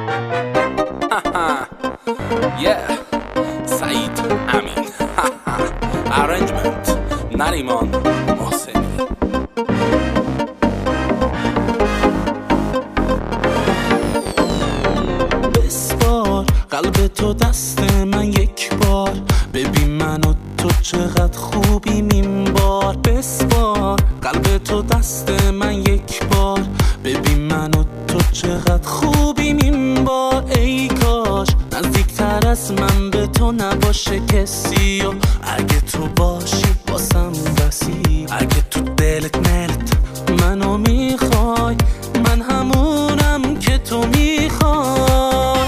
سعید امین ارنجمنت نریمان محسنی. بسپار قلب تو دست من یک بار، ببین من و تو چقدر خوبیم این بار. بسپار قلب تو دست من یک بار، ببین من و تو چقدر خوبیم این بار. ای کاش نزدیکتر از من به تو نباشه کسی، و اگه تو باشی باسم بسی. اگه تو دلت ملت منو میخوای، من همونم که تو میخوای.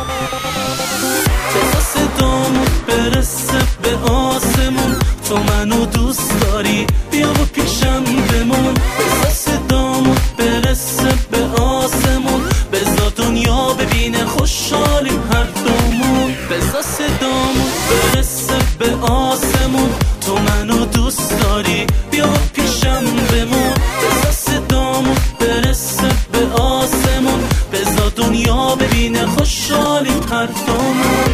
تا صدامون برسه به آسمون، تو منو دوست داری بیا و پیشم بمون. بذار صدامون برسه به آسمون، بذار دنیا ببینه خوشحالیم هر دومون. بذار صدامون برسه به آسمون، تو منو دوست داری بیا و پیشم بمون. بذار صدامون برسه به آسمون، بذار دنیا ببینه خوشحالیم هر دومون.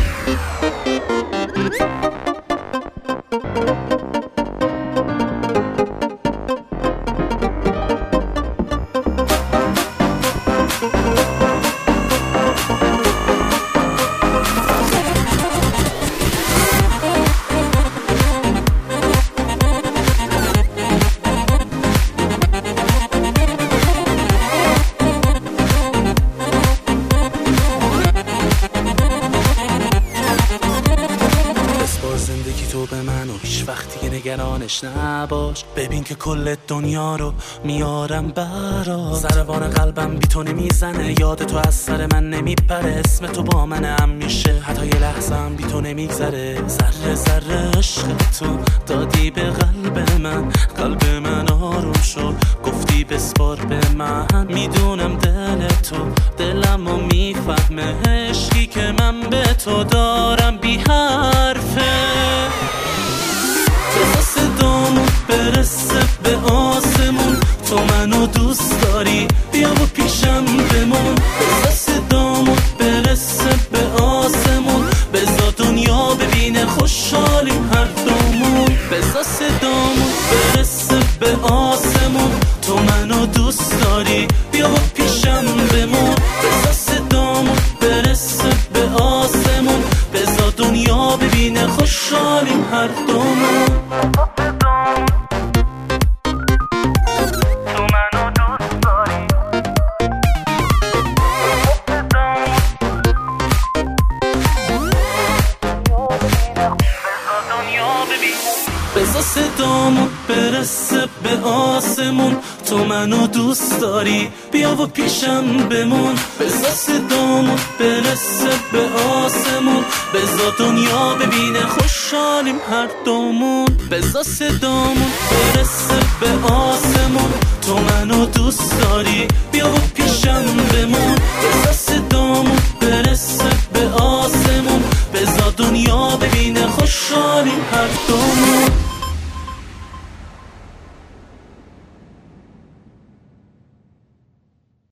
زندگی تو به من و هیچ وقتی که نگرانش نباش. ببین که کل دنیا رو میارم برات. ضربان قلبم بی تو نمیزنه، یاد تو از سر من نمیپره. اسم تو با منم میشه، حتی یه لحظه هم بی تو نمیگذره. ذره ذره عشق تو دادی به قلب من، قلب من آروم شد گفتی بسپار به من. میدونم دل تو دلمو میفهمه، عشقی که من به تو دارم بی حرفه. بذار صدامون برسه به آسمون، تو منو دوست داری بیا و پیشم بمون. بذار صدامون برسه به آسمون، بذار دنیا ببینه خوشحالیم هر دومون. بذار صدامون برسه به آسمون، تو منو دوست داری بیا و پیشم بمون. بذار صدامون برسه به آسمون، بذار دنیا ببینه خوشحالیم هر دومون. بذار صدامون برسه به آسمون، تو منو دوست داری بیا و پیشم بمون. بذار صدامون برسه به آسمون، بذار دنیا ببینه خوشحالیم هر دومون. بذار صدامون برسه به آسمون، تو منو دوست داری بیا و پیشم بمون. بذار صدامون برسه